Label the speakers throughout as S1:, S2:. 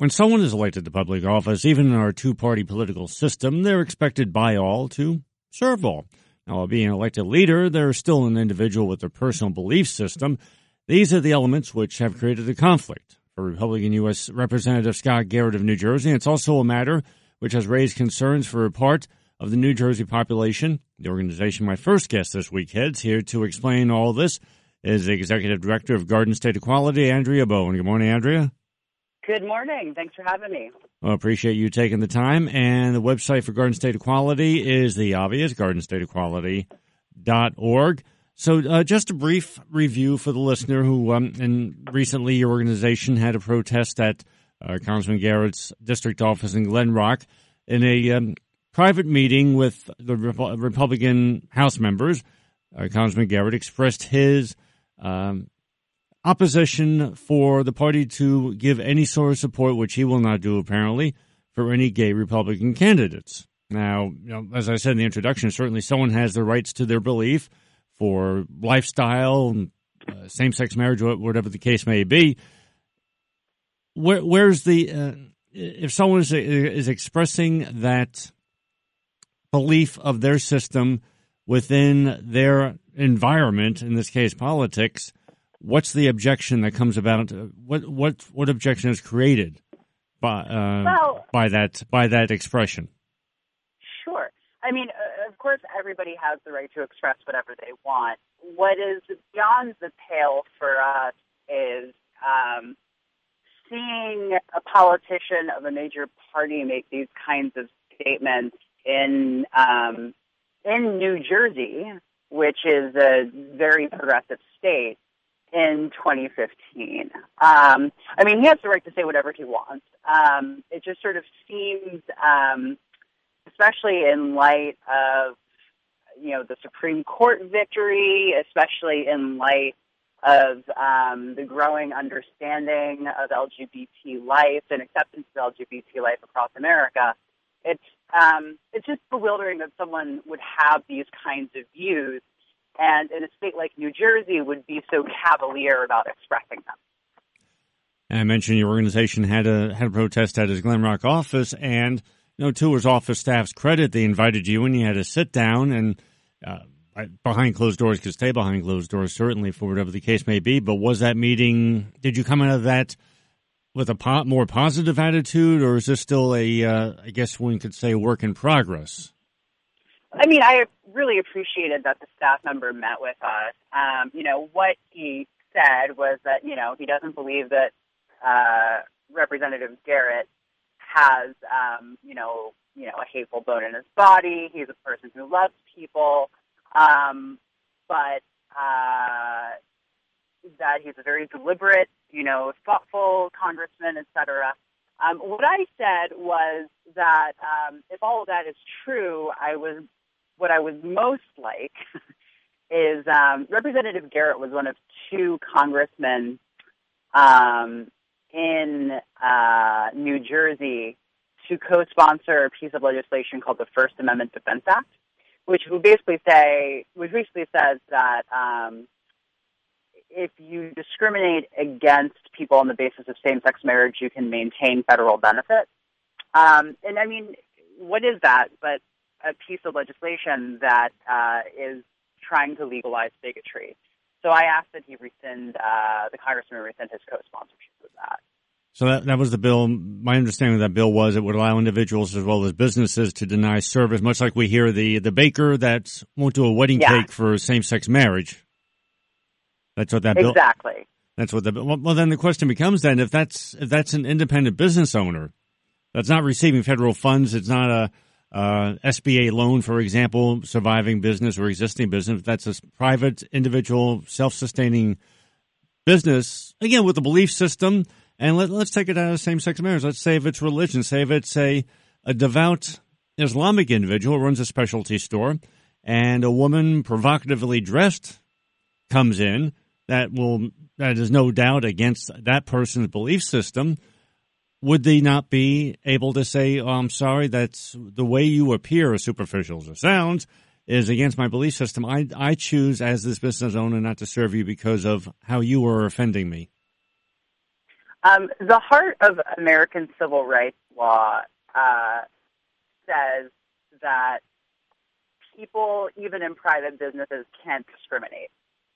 S1: When someone is elected to public office, even in our two-party political system, they're expected by all to serve all. Now, while being an elected leader, they're still an individual with their personal belief system. These are the elements which have created a conflict for Republican U.S. Representative Scott Garrett of New Jersey. It's also a matter which has raised concerns for a part of the New Jersey population. The organization my first guest this week heads here to explain all this is the Executive Director of Garden State Equality, Andrea Bowen. Good morning, Andrea.
S2: Good morning. Thanks for having me.
S1: Well, appreciate you taking the time. And the website for Garden State Equality is the obvious, gardenstateequality.org. So just a brief review for the listener who, and recently your organization had a protest at Congressman Garrett's district office in Glen Rock in a private meeting with the Republican House members. Congressman Garrett expressed his opposition for the party to give any sort of support, which he will not do apparently, for any gay Republican candidates. Now, as I said in the introduction, certainly someone has the rights to their belief for lifestyle, same-sex marriage, whatever the case may be. Where's the if someone is expressing that belief of their system within their environment, in this case politics, what's the objection that comes about? What objection is created by that expression?
S2: Sure. I mean, of course, everybody has the right to express whatever they want. What is beyond the pale for us is seeing a politician of a major party make these kinds of statements in New Jersey, which is a very progressive state, in 2015. I mean, he has the right to say whatever he wants. It just sort of seems, especially in light of, the Supreme Court victory, especially in light of the growing understanding of LGBT life and acceptance of LGBT life across America, it's just bewildering that someone would have these kinds of views and in a state like New Jersey would be so cavalier about expressing them.
S1: And I mentioned your organization had a protest at his Glen Rock office, and to his office staff's credit, they invited you and you had to sit down and behind closed doors, could stay behind closed doors certainly for whatever the case may be. But was that meeting? Did you come out of that with a more positive attitude, or is this still I guess one could say, a work in progress?
S2: I mean, I really appreciated that the staff member met with us. What he said was that, he doesn't believe that Representative Garrett has, a hateful bone in his body. He's a person who loves people, but that he's a very deliberate, thoughtful congressman, et cetera. What I said was that if all of that is true, what I was most like is Representative Garrett was one of two congressmen in New Jersey to co-sponsor a piece of legislation called the First Amendment Defense Act, which basically says that if you discriminate against people on the basis of same-sex marriage, you can maintain federal benefits. And I mean, what is that but a piece of legislation that is trying to legalize bigotry? So I asked that he rescind, the congressman rescind his co-sponsorship of that.
S1: So that was the bill. My understanding of that bill was it would allow individuals as well as businesses to deny service, much like we hear the baker that won't do a wedding cake for same-sex marriage. That's what that bill.
S2: Exactly.
S1: That's what the bill. Well, then the question becomes then if that's an independent business owner that's not receiving federal funds, it's not a SBA loan, for example, surviving business or existing business. If that's a private, individual, self-sustaining business, again with a belief system. And let's take it out of same-sex marriage. Let's say if it's religion, say if it's a devout Islamic individual who runs a specialty store, and a woman provocatively dressed comes in that is no doubt against that person's belief system. Would they not be able to say, "Oh, I'm sorry, that's the way you appear, as superficial as it sounds, is against my belief system. I choose as this business owner not to serve you because of how you are offending me"?
S2: The heart of American civil rights law says that people, even in private businesses, can't discriminate.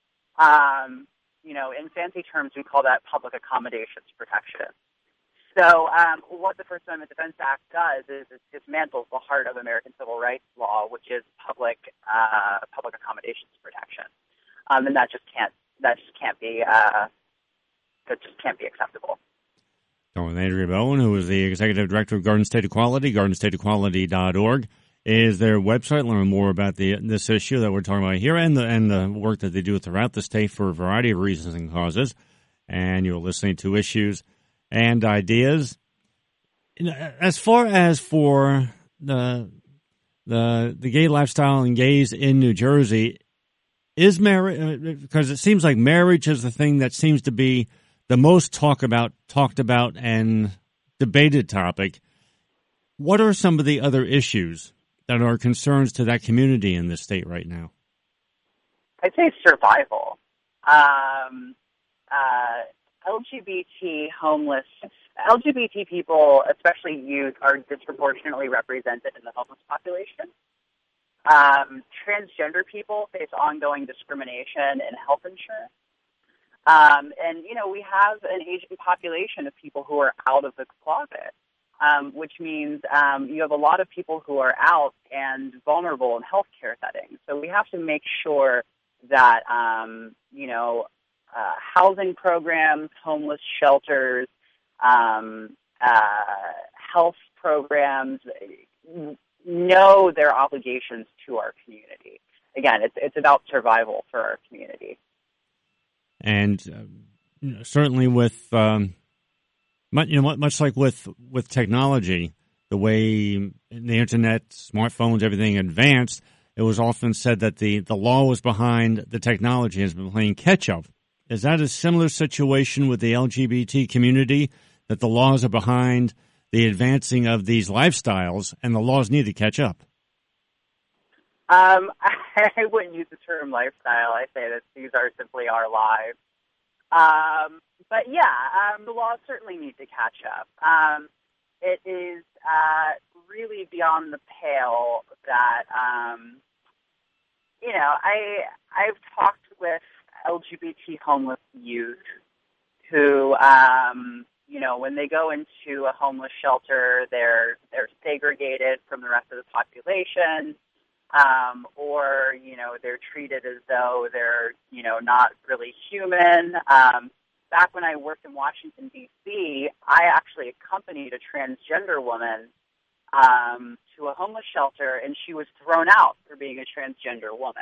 S2: In fancy terms, we call that public accommodations protection. So what the First Amendment Defense Act does is it dismantles the heart of American civil rights law, which is public accommodations protection, and that just can't be acceptable.
S1: With Andrea Bowen, who is the Executive Director of Garden State Equality, gardenstateequality.org is their website. Learn more about this issue that we're talking about here and the work that they do throughout the state for a variety of reasons and causes. And you're listening to Issues and Ideas. As far as for the gay lifestyle and gays in New Jersey, is marriage, because it seems like marriage is the thing that seems to be the most talked about and debated topic. What are some of the other issues that are concerns to that community in this state right now?
S2: I'd say survival. LGBT people, especially youth, are disproportionately represented in the homeless population. Transgender people face ongoing discrimination in health insurance. We have an aging population of people who are out of the closet, which means you have a lot of people who are out and vulnerable in healthcare settings. So we have to make sure that, housing programs, homeless shelters, health programs know their obligations to our community. Again, it's about survival for our community. And
S1: certainly with, much like with technology, the way the internet, smartphones, everything advanced, it was often said that the law was behind the technology, has been playing catch up. Is that a similar situation with the LGBT community, that the laws are behind the advancing of these lifestyles and the laws need to catch up?
S2: I wouldn't use the term lifestyle. I say that these are simply our lives. The laws certainly need to catch up. It is really beyond the pale that, I've talked with LGBT homeless youth who, when they go into a homeless shelter, they're segregated from the rest of the population. Or they're treated as though they're, not really human. Back when I worked in Washington, D.C., I actually accompanied a transgender woman to a homeless shelter, and she was thrown out for being a transgender woman.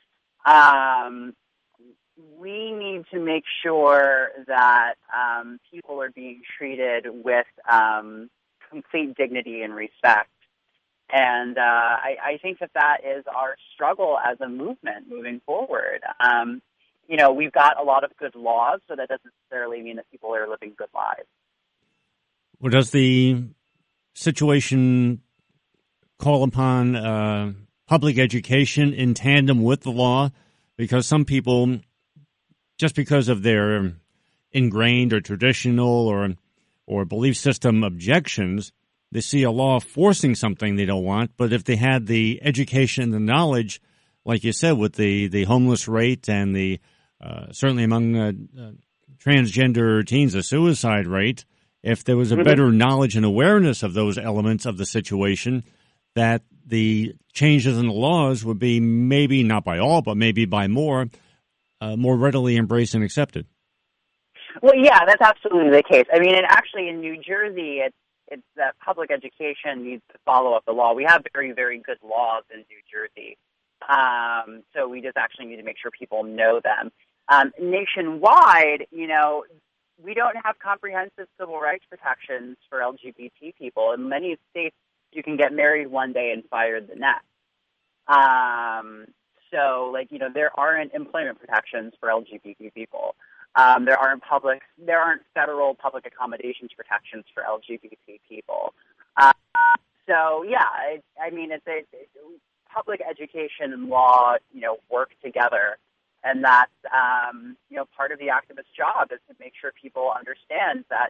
S2: We need to make sure that people are being treated with complete dignity and respect. And I think that is our struggle as a movement moving forward. We've got a lot of good laws, so that doesn't necessarily mean that people are living good lives.
S1: Well, does the situation call upon public education in tandem with the law? Because some people, just because of their ingrained or traditional or belief system objections, they see a law forcing something they don't want. But if they had the education and the knowledge, like you said, with the homeless rate and the certainly among transgender teens, the suicide rate, if there was a better knowledge and awareness of those elements of the situation, that the changes in the laws would be maybe not by all, but maybe by more readily embraced and accepted.
S2: Well, yeah, that's absolutely the case. I mean, and actually in New Jersey, it's that public education needs to follow up the law. We have very, very good laws in New Jersey. So we just actually need to make sure people know them. Nationwide, we don't have comprehensive civil rights protections for LGBT people. In many states, you can get married one day and fired the next. There aren't employment protections for LGBT people. There aren't federal public accommodations protections for LGBT people. It's public education and law, work together. And that's, part of the activist job is to make sure people understand that,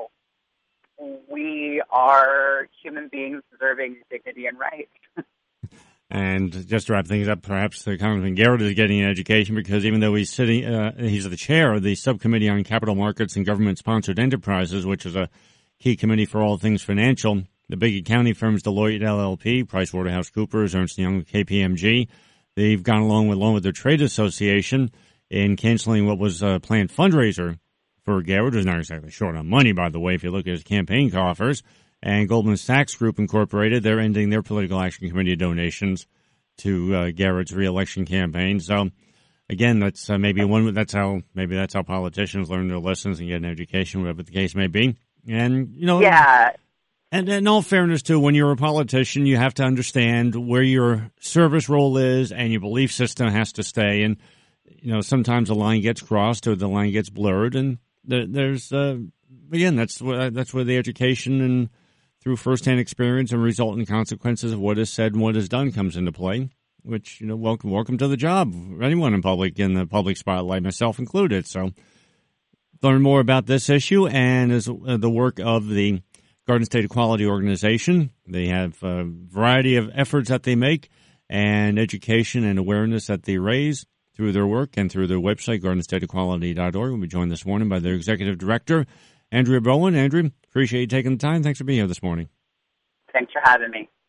S2: we are human beings deserving dignity and rights.
S1: And just to wrap things up, perhaps Congressman Garrett is getting an education because even though he's he's the chair of the Subcommittee on Capital Markets and Government-Sponsored Enterprises, which is a key committee for all things financial, the big accounting firms Deloitte LLP, PricewaterhouseCoopers, Ernst & Young, KPMG, they've gone along with their trade association in canceling what was a planned fundraiser for Garrett, who's not exactly short on money, by the way, if you look at his campaign coffers. And Goldman Sachs Group Incorporated, they're ending their Political Action Committee donations to Garrett's reelection campaign. So, again, that's that's how politicians learn their lessons and get an education, whatever the case may be. And And in all fairness, too, when you're a politician, you have to understand where your service role is and your belief system has to stay. And sometimes the line gets crossed or the line gets blurred, and there's again, that's where the education and through firsthand experience and resultant consequences of what is said and what is done comes into play, which, welcome to the job. Anyone in the public spotlight, myself included. So learn more about this issue and as the work of the Garden State Equality Organization. They have a variety of efforts that they make and education and awareness that they raise through their work and through their website, gardenstateequality.org. We'll be joined this morning by their executive director, Andrea Bowen. Andrea, appreciate you taking the time. Thanks for being here this morning.
S2: Thanks for having me.